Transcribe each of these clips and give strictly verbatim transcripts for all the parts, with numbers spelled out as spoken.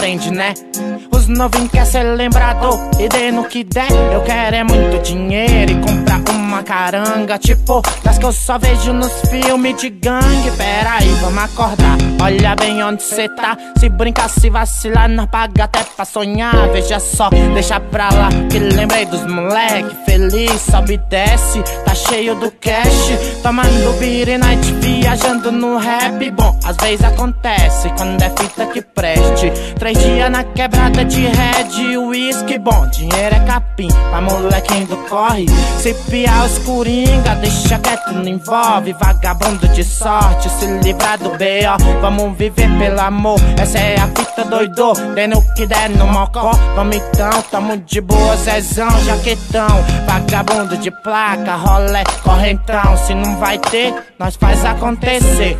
entende, né? Os novinhos quer ser lembrado e dê no que der. Eu quero é muito dinheiro e comprar uma caranga, tipo das que eu só vejo nos filmes de gangue. Pera aí, vamos acordar, olha bem onde cê tá. Se brincar, se vacilar, nós paga até pra sonhar. Veja só, deixa pra lá, que lembrei dos moleque feliz, sobe e desce, tá cheio do cash, tomando beer night, viajando no rap. Bom, às vezes acontece, quando é fita que preste. Três dias na quebrada de red, whisky, bom, dinheiro é capim pra molequinho do corre. Se piar os coringa, deixa quieto, não envolve. Vagabundo de sorte, se livrar do B O. Vamos viver pelo amor, essa é a fita doidô. Dendo o que der no mocó, vamos então, tamo de boa, Zezão, jaquetão. Vagabundo de placa, rolé, correntão. Se não vai ter, nós faz acontecer.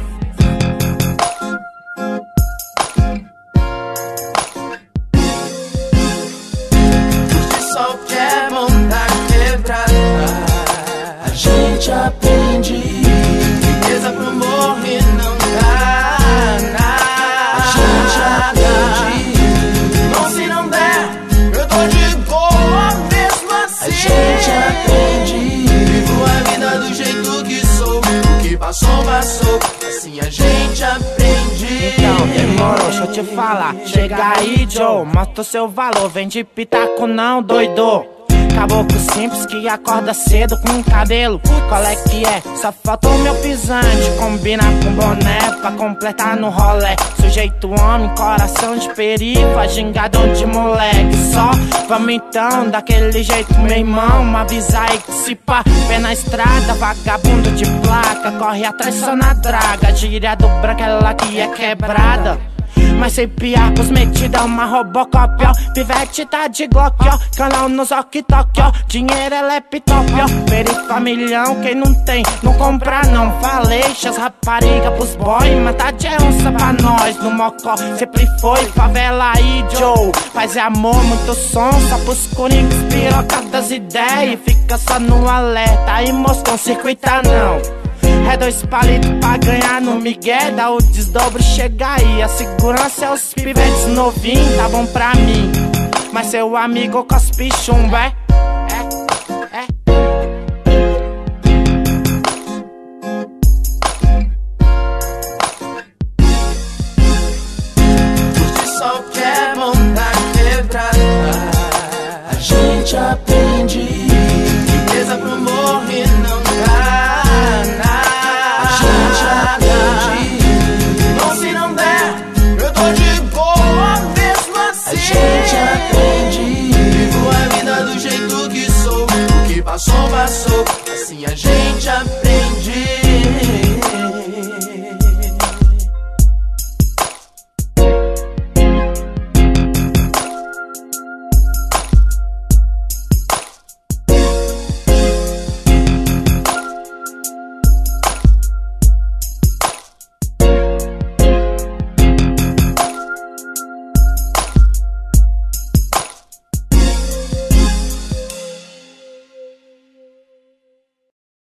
A gente aprende, riqueza pro morrer não dá. A gente aprende, não se não der, eu tô de boa mesmo assim. A gente aprende, vivo a vida do jeito que sou, o que passou, passou, assim a gente aprende. Então, demorou, deixa eu te falar. Chega aí, Joe, mostra o seu valor. Vem de pitaco não, doido. Caboclo simples que acorda cedo com cabelo. Qual é que é? Só faltou meu pisante, combina com boné pra completar no rolê. Sujeito homem, coração de perifa, gingadão de moleque. Só vamos então, daquele jeito, meu irmão. Me avisa aí que se pá, pé na estrada, vagabundo de placa, corre atrás só na draga. Gíria do branco, ela que é quebrada. Mas sem piar, os metida uma robocop, ó. Pivete tá de glock, ó. Canal nos ok-tok, ó. Dinheiro é laptop, ó. Perifa milhão, quem não tem, não compra não. Valeixa, as rapariga pros boy, matar de onça pra nós. No mocó, sempre foi favela aí, Joe. Paz e amor, muito som, só pros coringas, piroca das ideias. Fica só no alerta, aí moscão, circuita não. É dois palitos pra ganhar no migué, dá o desdobro, chega aí. A segurança é os pivetes novinhos, tá bom pra mim. Mas seu amigo cospe chumbo, é?